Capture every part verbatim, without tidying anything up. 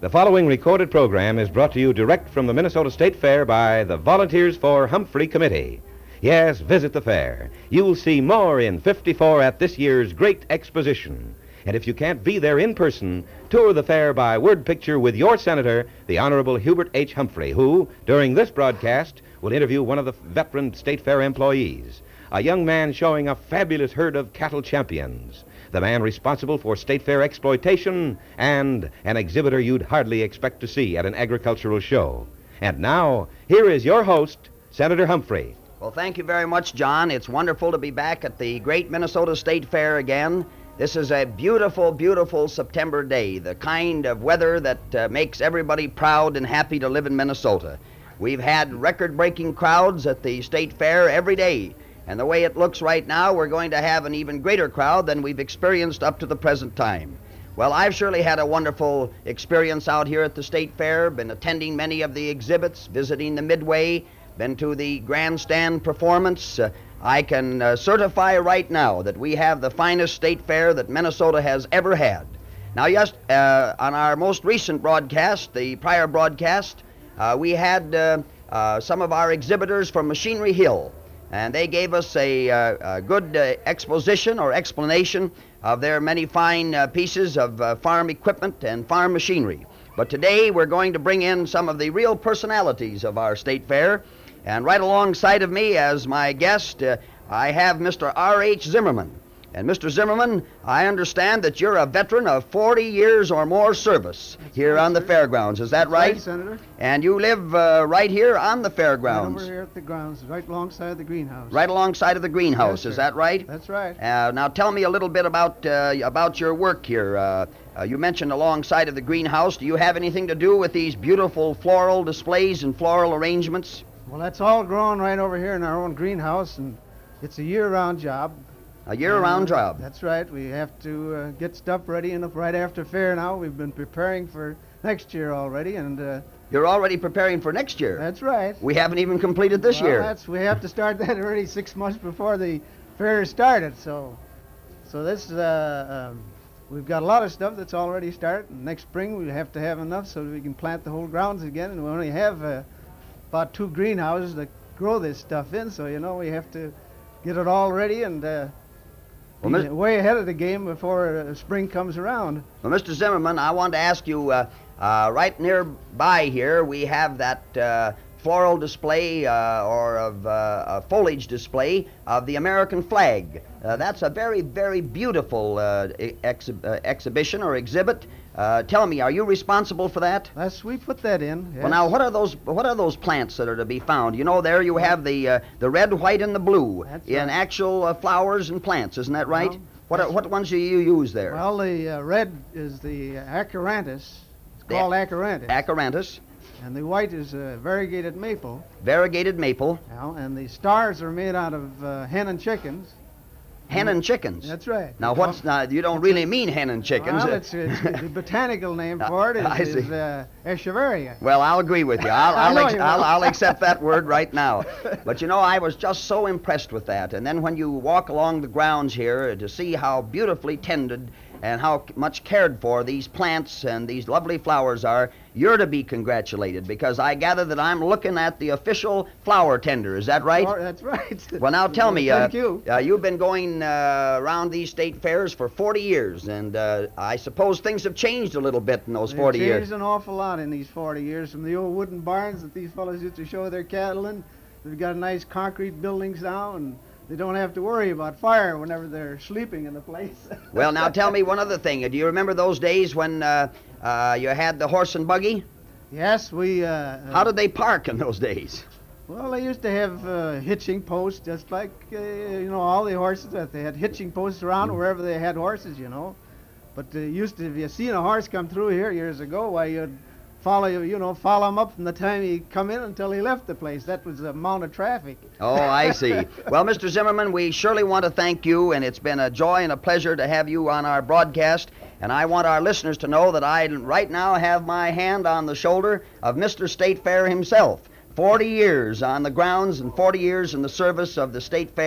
The following recorded program is brought to you direct from the Minnesota State Fair by the Volunteers for Humphrey Committee. Yes, visit the fair. You'll see more in fifty-four at this year's great exposition. And if you can't be there in person, tour the fair by word picture with your senator, the Honorable Hubert H. Humphrey, who, during this broadcast, will interview one of the veteran State Fair employees, a young man showing a fabulous herd of cattle champions, the man responsible for State Fair exploitation, and an exhibitor you'd hardly expect to see at an agricultural show. And now, here is your host, Senator Humphrey. Well, thank you very much, John. It's wonderful to be back at the great Minnesota State Fair again. This is a beautiful, beautiful September day, the kind of weather that uh, makes everybody proud and happy to live in Minnesota. We've had record-breaking crowds at the State Fair every day, and the way it looks right now, we're going to have an even greater crowd than we've experienced up to the present time. Well, I've surely had a wonderful experience out here at the State Fair, been attending many of the exhibits, visiting the Midway, been to the grandstand performance. Uh, I can uh, certify right now that we have the finest state fair that Minnesota has ever had. Now, yes, uh, on our most recent broadcast, the prior broadcast, uh, we had uh, uh, some of our exhibitors from Machinery Hill, and they gave us a, uh, a good uh, exposition or explanation of their many fine uh, pieces of uh, farm equipment and farm machinery. But today we're going to bring in some of the real personalities of our state fair. And right alongside of me as my guest, uh, I have Mister R H Zimmerman. And Mister Zimmerman, I understand that you're a veteran of forty years or more service That's here right, on the sir. fairgrounds. Is that That's right? right, Senator. And you live uh, right here on the Right fairgrounds, over here at the grounds, right alongside the greenhouse. right alongside of the greenhouse. Yes, Is sir. that right? That's right. Uh, now tell me a little bit about uh, about your work here. Uh, uh, you mentioned alongside of the greenhouse. Do you have anything to do with these beautiful floral displays and floral arrangements? Well, that's all grown right over here in our own greenhouse, and it's a year-round job. A year-round And, uh, job. That's right. We have to uh, get stuff ready enough right after fair now. We've been preparing for next year already, and uh, You're already preparing for next year. that's right. We haven't even completed this well, year. That's, we have to start that already six months before the fair started. So, so this uh, um, we've got a lot of stuff that's already started. Next spring we have to have enough so we can plant the whole grounds again, and we only have uh, about two greenhouses that grow this stuff in. So you know we have to get it all ready and uh, Well, be Mis- way ahead of the game before uh, spring comes around. Well, Mister Zimmerman, I wanted to ask you, uh, uh, right nearby here, we have that uh, floral display uh, or of uh, a foliage display of the American flag. Uh, that's a very, very beautiful uh, ex- uh, exhibition or exhibit. Uh, tell me, are you responsible for that? That's we put that in. Well, now, what are those? What are those plants that are to be found? You know, there you have the uh, the red, white, and the blue That's in right. actual uh, flowers and plants. Isn't that right? Well, what are, that's- what ones do you use there? Well, the uh, red is the uh, acaranthus. It's The called acaranthus. Acaranthus, And the white is uh, variegated maple. variegated maple, Now, and the stars are made out of uh, hen and chickens. hen and chickens. That's right. Now, what's now? You don't really mean hen and chickens. Well, it's, it's, the botanical name for it I is, see. is uh, echeveria. Well, I'll agree with you. I'll, I I'll, know ex- you I'll, will. I'll accept that word right now. But you know, I was just so impressed with that. And then when you walk along the grounds here to see how beautifully tended and how much cared for these plants and these lovely flowers are, you're to be congratulated, because I gather that I'm looking at the official flower tender. Is that right? Oh, that's right. Well, now tell me, uh, Thank you. uh, you've been going uh, around these state fairs for forty years, and uh, I suppose things have changed a little bit in those They've forty changed years. an awful lot in these forty years from the old wooden barns that these fellows used to show their cattle in. They've got nice concrete buildings now, and they don't have to worry about fire whenever they're sleeping in the place. Well, now tell me one other thing. Do you remember those days when uh, uh, you had the horse and buggy? Yes, we. Uh, How did they park in those days? Well, they used to have uh, hitching posts, just like uh, you know all the horses. That they had hitching posts around Mm. wherever they had horses, you know. But uh, used to, if you seen a horse come through here years ago, why you'd follow you, you know, follow him up from the time he come in until he left the place. That was the amount of traffic. Oh, I see. Well, Mister Zimmerman, we surely want to thank you, and it's been a joy and a pleasure to have you on our broadcast. And I want our listeners to know that I right now have my hand on the shoulder of Mister State Fair himself. forty years on the grounds and forty years in the service of the State Fair.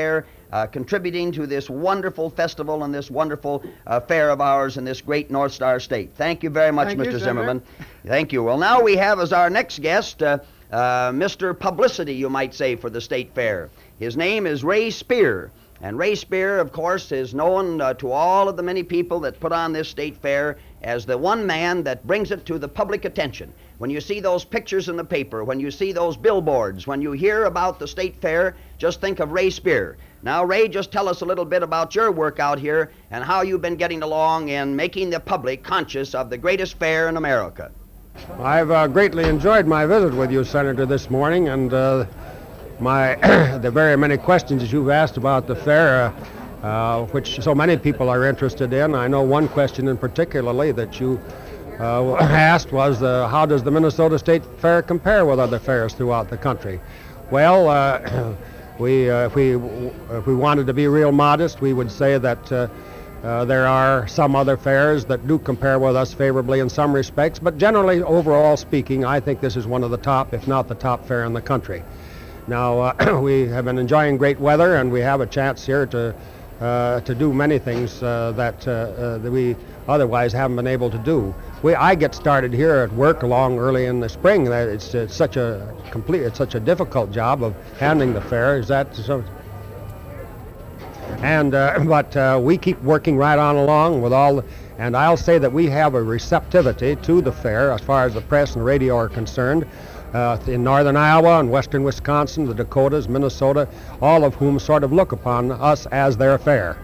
uh, contributing to this wonderful festival and this wonderful uh, fair of ours in this great North Star State. Thank you very much, Thank Mister you, Zimmerman. Senator. Thank you. Well, now we have as our next guest uh, uh, Mister Publicity, you might say, for the State Fair. His name is Ray Spear. And Ray Spear, of course, is known uh, to all of the many people that put on this state fair as the one man that brings it to the public attention. When you see those pictures in the paper, when you see those billboards, when you hear about the state fair, just think of Ray Spear. Now, Ray, just tell us a little bit about your work out here and how you've been getting along in making the public conscious of the greatest fair in America. I've uh, greatly enjoyed my visit with you, Senator, this morning, and uh, my the very many questions that you've asked about the fair, uh, uh, which so many people are interested in. I know one question in particularly that you uh, asked was, uh, how does the Minnesota State Fair compare with other fairs throughout the country? Well, uh, we, uh, if we if we wanted to be real modest, we would say that uh, uh, there are some other fairs that do compare with us favorably in some respects, but generally, overall speaking, I think this is one of the top, if not the top fair in the country. Now, uh, we have been enjoying great weather, and we have a chance here to uh, to do many things uh, that, uh, uh, that we otherwise haven't been able to do. We, I get started here at work along early in the spring. That it's, it's such a complete, it's such a difficult job of handling the fair. Is that so? And uh, but uh, we keep working right on along with all. The, and I'll say that we have a receptivity to the fair as far as the press and radio are concerned. Uh, in northern Iowa and western Wisconsin, the Dakotas, Minnesota, all of whom sort of look upon us as their fair.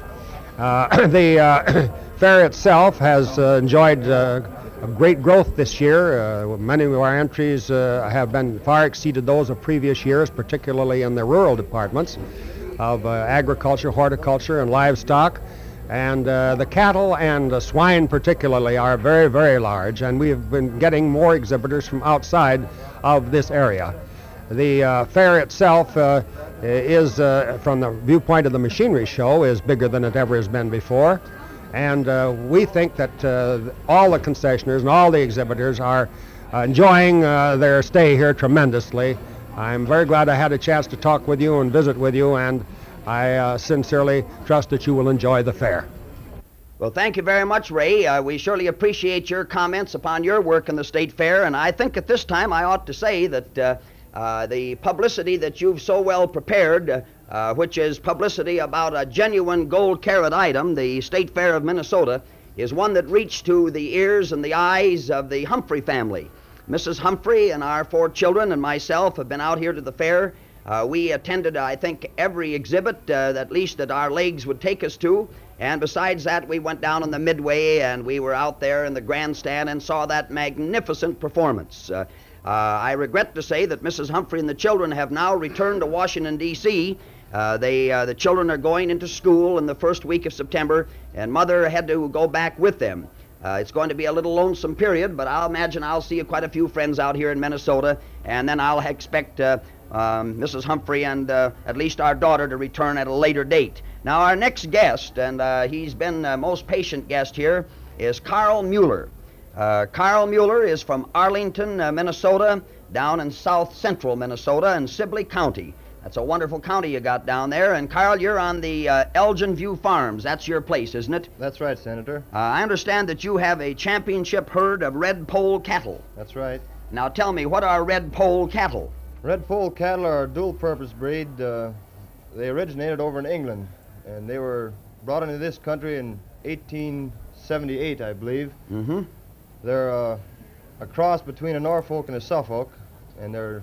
Uh, the uh, fair itself has uh, enjoyed uh, a great growth this year. Uh, many of our entries uh, have been far exceeded those of previous years, particularly in the rural departments of uh, agriculture, horticulture, and livestock. And uh, the cattle and uh, swine particularly are very, very large, and we have been getting more exhibitors from outside of this area. The uh, fair itself uh, is, uh, from the viewpoint of the machinery show, is bigger than it ever has been before. And uh, we think that uh, all the concessionaires and all the exhibitors are uh, enjoying uh, their stay here tremendously. I'm very glad I had a chance to talk with you and visit with you, and I uh, sincerely trust that you will enjoy the fair. Well, thank you very much, Ray. Uh, we surely appreciate your comments upon your work in the State Fair, and I think at this time I ought to say that uh, uh, the publicity that you've so well prepared, uh, uh, which is publicity about a genuine gold carat item, the State Fair of Minnesota, is one that reached to the ears and the eyes of the Humphrey family. Missus Humphrey and our four children and myself have been out here to the fair. Uh, we attended, I think, every exhibit, uh, at least that our legs would take us to. And besides that, we went down on the Midway, and we were out there in the grandstand and saw that magnificent performance. Uh, uh, I regret to say that Missus Humphrey and the children have now returned to Washington, D C Uh, they, uh, the children are going into school in the first week of September, and Mother had to go back with them. Uh, it's going to be a little lonesome period, but I'll imagine I'll see quite a few friends out here in Minnesota, and then I'll expect uh, um, Missus Humphrey and uh, at least our daughter to return at a later date. Now, our next guest, and uh, he's been the most patient guest here, is Carl Mueller. Uh, Carl Mueller is from Arlington, uh, Minnesota, down in south central Minnesota in Sibley County. That's a wonderful county you got down there. And Carl, you're on the uh, Elgin View Farms. That's your place, isn't it? That's right, Senator. Uh, I understand that you have a championship herd of red poll cattle. That's right. Now tell me, what are red poll cattle? Red poll cattle are a dual-purpose breed. Uh, they originated over in England, and they were brought into this country in eighteen seventy-eight, I believe. Mm-hmm. They're uh, a cross between a Norfolk and a Suffolk, and they're,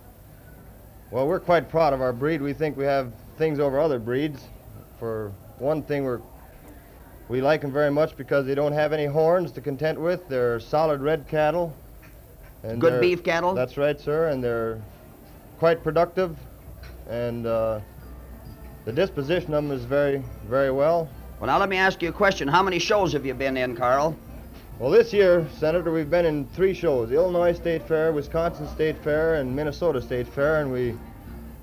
well, we're quite proud of our breed. We think we have things over other breeds. For one thing, we're, we like them very much because they don't have any horns to contend with. They're solid red cattle. And Good they're- beef cattle? That's right, sir, and they're quite productive, and uh, the disposition of them is very, very well. Well, now let me ask you a question. How many shows have you been in, Carl? Well, this year, Senator, we've been in three shows: the Illinois State Fair, Wisconsin State Fair, and Minnesota State Fair, and we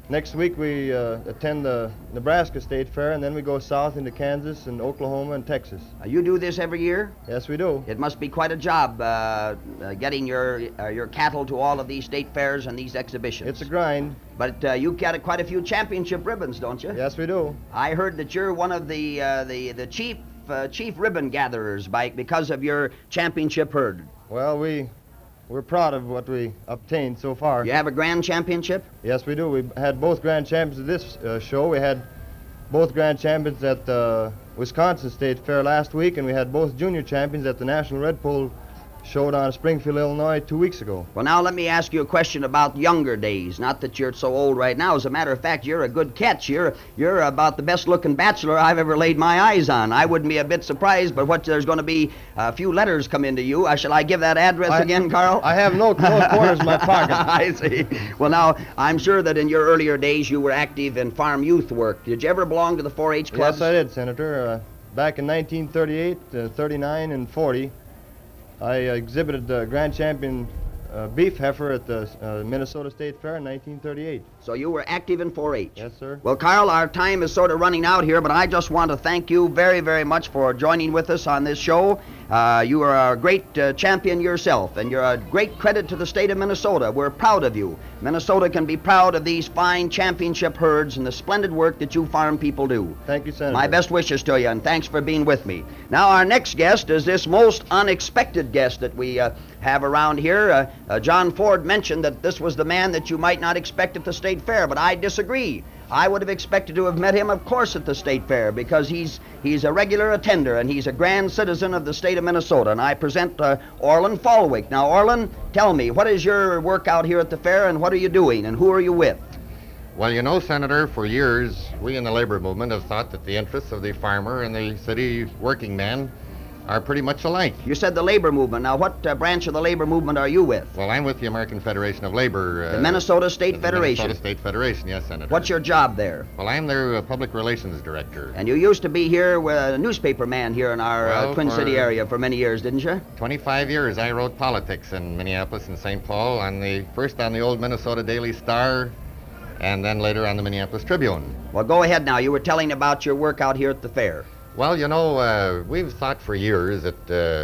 next week we uh, attend the Nebraska State Fair, and then we go south into Kansas and Oklahoma and Texas. Uh, you do this every year? Yes, we do. It must be quite a job uh, uh, getting your uh, your cattle to all of these state fairs and these exhibitions. It's a grind. But uh, you got quite a few championship ribbons, don't you? Yes, we do. I heard that you're one of the uh, the the chief uh, chief ribbon gatherers by because of your championship herd. Well, we we're proud of what we obtained so far. You have a grand championship? Yes, we do. We had both grand champions at this uh, show. We had both grand champions at the Wisconsin State Fair last week, and we had both junior champions at the National Red Pole Showdown in Springfield, Illinois, two weeks ago. Well, now let me ask you a question about younger days. Not that you're so old right now. As a matter of fact, you're a good catch. You're you're about the best-looking bachelor I've ever laid my eyes on. I wouldn't be a bit surprised, but what there's going to be a few letters come into you. Uh, shall I give that address I, again, Carl? I have no, no quarters in my pocket. I see. Well, now, I'm sure that in your earlier days you were active in farm youth work. Did you ever belong to the four H clubs? Yes, I did, Senator. Uh, back in nineteen thirty-eight, uh, thirty-nine, and forty, I uh, exhibited the Grand Champion uh, beef heifer at the uh, Minnesota State Fair in nineteen thirty-eight. So you were active in four H? Yes, sir. Well, Carl, our time is sort of running out here, but I just want to thank you very, very much for joining with us on this show. Uh, you are a great uh, champion yourself, and you're a great credit to the state of Minnesota. We're proud of you. Minnesota can be proud of these fine championship herds and the splendid work that you farm people do. Thank you, Senator. My best wishes to you, and thanks for being with me. Now, our next guest is this most unexpected guest that we uh, have around here. Uh, uh, John Ford mentioned that this was the man that you might not expect at the state fair, but I disagree. I would have expected to have met him, of course, at the state fair, because he's he's a regular attender and he's a grand citizen of the state of Minnesota. And I present uh, Orland Fallwick. Now, Orland, tell me, what is your work out here at the fair, and what are you doing, and who are you with? Well, you know, Senator, for years, we in the labor movement have thought that the interests of the farmer and the city working man are pretty much alike. You said the labor movement. Now, what uh, branch of the labor movement are you with? Well, I'm with the American Federation of Labor. Uh, the Minnesota State the Federation. Minnesota State Federation, yes, Senator. What's your job there? Well, I'm their uh, public relations director. And you used to be here with a newspaper man here in our Well, uh, Twin for- City area for many years, didn't you? twenty-five years I wrote politics in Minneapolis and Saint Paul, on the first on the old Minnesota Daily Star, and then later on the Minneapolis Tribune. Well, go ahead now. You were telling about your work out here at the fair. Well, you know, uh, we've thought for years that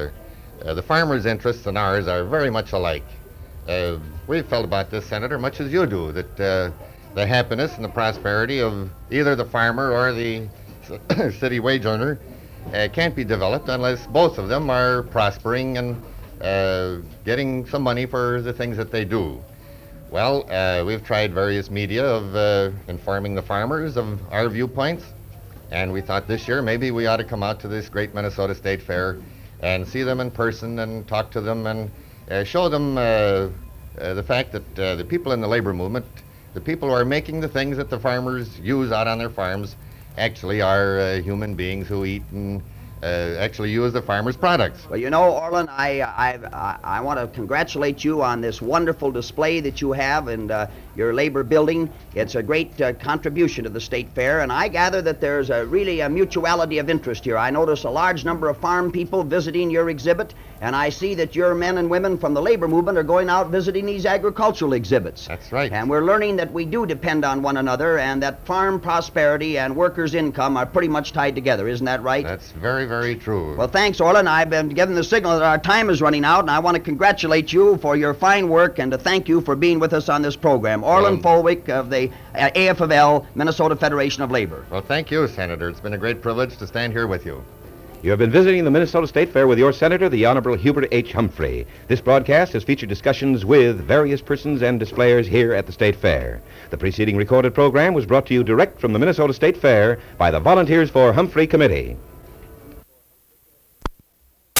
uh, uh, the farmers' interests and ours are very much alike. Uh, we've felt about this, Senator, much as you do, that uh, the happiness and the prosperity of either the farmer or the city wage earner uh, can't be developed unless both of them are prospering and uh, getting some money for the things that they do. Well, uh, we've tried various media of uh, informing the farmers of our viewpoints. And we thought this year maybe we ought to come out to this great Minnesota State Fair and see them in person and talk to them and uh, show them uh, uh, the fact that uh, the people in the labor movement, the people who are making the things that the farmers use out on their farms, actually are uh, human beings who eat and uh, actually use the farmers' products. Well, you know, Orland, I I I, I want to congratulate you on this wonderful display that you have in uh, your labor building. It's a great uh, contribution to the state fair, and I gather that there's a really a mutuality of interest here. I notice a large number of farm people visiting your exhibit, and I see that your men and women from the labor movement are going out visiting these agricultural exhibits. That's right. And we're learning that we do depend on one another, and that farm prosperity and workers' income are pretty much tied together. Isn't that right? That's very, very true. Well, thanks, Orland. I've been given the signal that our time is running out, and I want to congratulate you for your fine work and to thank you for being with us on this program. Orland Well, Fallwick of the uh, A F of L, Minnesota Federation of Labor. Well, thank you, Senator. It's been a great privilege to stand here with you. You have been visiting the Minnesota State Fair with your Senator, the Honorable Hubert H. Humphrey. This broadcast has featured discussions with various persons and displayers here at the State Fair. The preceding recorded program was brought to you direct from the Minnesota State Fair by the Volunteers for Humphrey Committee.